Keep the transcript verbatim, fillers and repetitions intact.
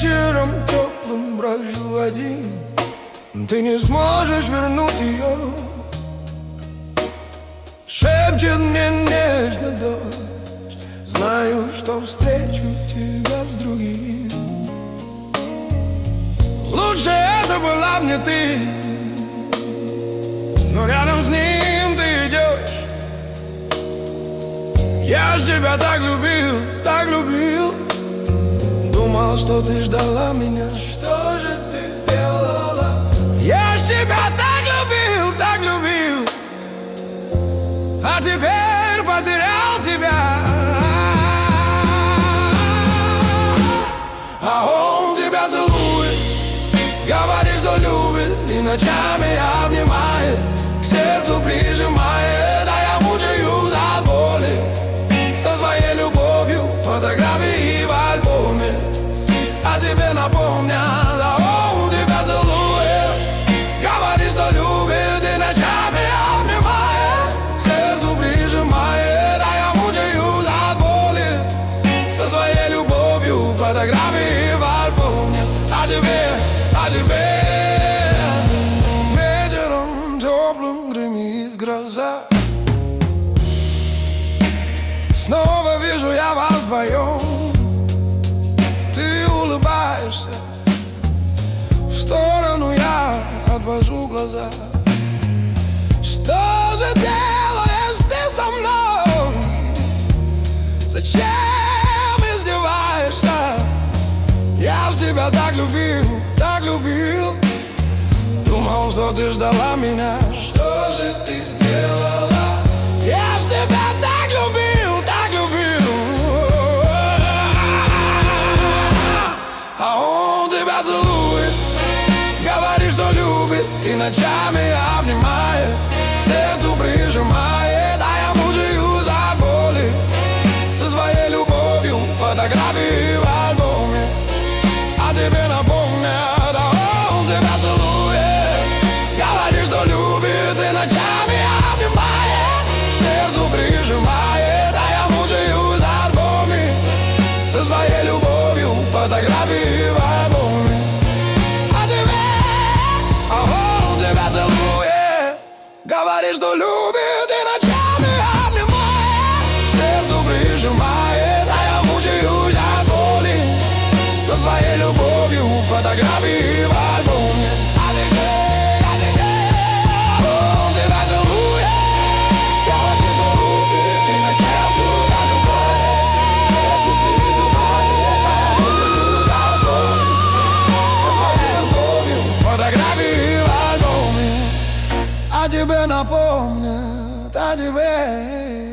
вечером теплым брожу один, ты не сможешь вернуть ее. Шепчет мне нежно дождь, знаю, что встречу тебя с другим. Лучше это была мне ты, но рядом с ним ты идешь. Я ж тебя так любил, так любил. Думал, что ты ждала меня. Что же ты сделала? Я ж тебя так любил, так любил, а теперь потерял тебя. А он тебя целует, говорит, что любит, и ночами обнимает, к сердцу прижимает, а я мучаюсь от боли со своей любовью, фотографии в альбоме, а тебе напомнят. А он тебя целует, говорит, что любит, и ночами обнимает, к сердцу прижимает, а я мучаюсь от боли со своей любовью, фотографии в альбоме, а тебе, а тебе. Вечером теплым гремит гроза, снова вижу я вас вдвоем. Ты улыбаешься, в сторону я отвожу глаза. Что же делаешь ты со мной? Зачем издеваешься? Я ж тебя так любил, так любил. Думал, что ты ждала меня. Что же ты сделала? Я ж тебя так любил, так любил, а он тебя целует, говорит, что любит, и ночами обнимает, к сердцу прижимает, а я мучаюсь от боли со своей любовью, фотографии в альбоме, а тебе напомнят. А он тебя целует, говорит, что любит, и ночами обнимает, к сердцу прижимает, а я мучаюсь от боли со своей любовью, фотографии в альбоме, а тебе, а он тебя целует, говорит, что любит, и ночами обнимает, к сердцу прижимает, а я мучаюсь от боли со своей любовью, фотографии в альбоме, а тебе, а тебе, он тебя целует, говорит, что любит, и ночами обнимает, к сердцу прижимает, а я мучаюсь от боли со своей любовью, фотографии в альбоме, а тебе напомнят, а тебе.